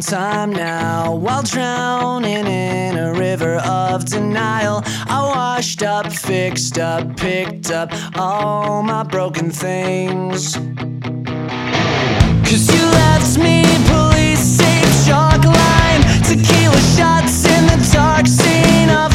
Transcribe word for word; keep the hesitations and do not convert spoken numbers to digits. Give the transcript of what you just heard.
time now, while drowning in a river of denial. I washed up, fixed up, picked up all my broken things. Cause you left me police safe chalk line, tequila shots in the dark scene of